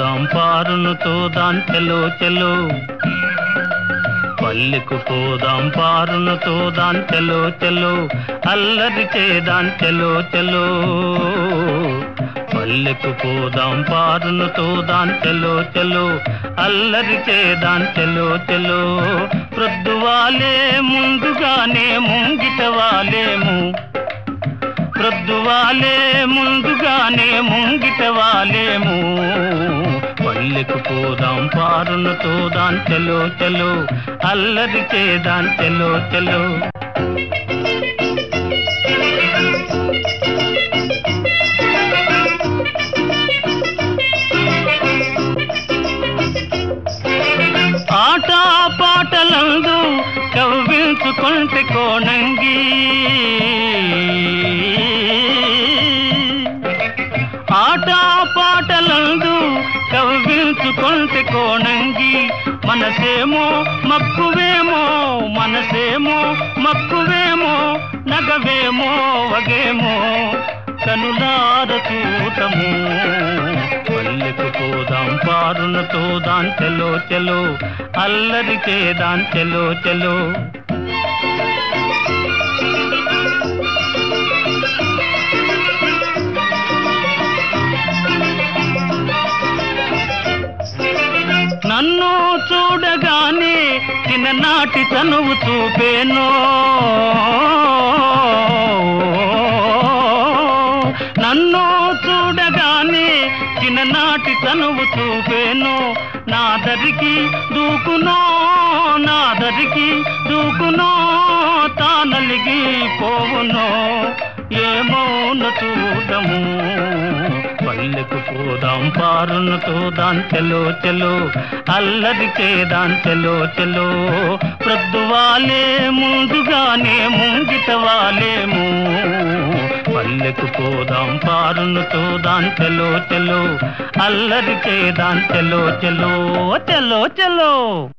పోదాం పారును తోదాం చెలో చెలో పల్లెకు పోదాం పారును తోదాం చెలో చెలో అల్లరి చేదాం చెలో చెలో పల్లెకు పోదాం పారును తోదాం చెలో చెలో అల్లరి చేదాం చెలో చెలో ప్రొద్దువాలే ముందుగానే ముంగిట వాలేము ప్రొద్దువాలే ముందుగానే ముంగిట వాలేము పల్లెకు పోదాం పారును తోదాం చెలో చెలో అల్లరి చేదాం చెలో చెలో ఆట పాటలందు కవ్వించుకుంటే కోణంగి ఆట పాటలందు కవ్వించుకుంటే కోణంగి మనసేమో మక్కువేమో మనసేమో మక్కువేమో నగవేమో వగేమో కనులార చూతము పల్లెకు పోదాం పారును తోదాం చెలో చెలో అల్లరి చేదాం చెలో చెలో నన్ను చూడగానే చిన్ననాటి తనువు చూపేనో నన్ను చూడగానే చిన్ననాటి తనువు చూపేను నాదరికి దూకునో నాదరికి దూకునో తానలిగి పోవునో ఏమౌన చూడము పల్లెకు పోదాం పారును తోదాం చెలో చెలో అల్లరి చేదాం చెలో చెలో ప్రొద్దువాలే ముందుగానే ముంగిట వాలేము పల్లెకు పోదాం పారును తోదాం చెలో చెలో అల్లరి చేదాం చెలో చెలో చెలో చెలో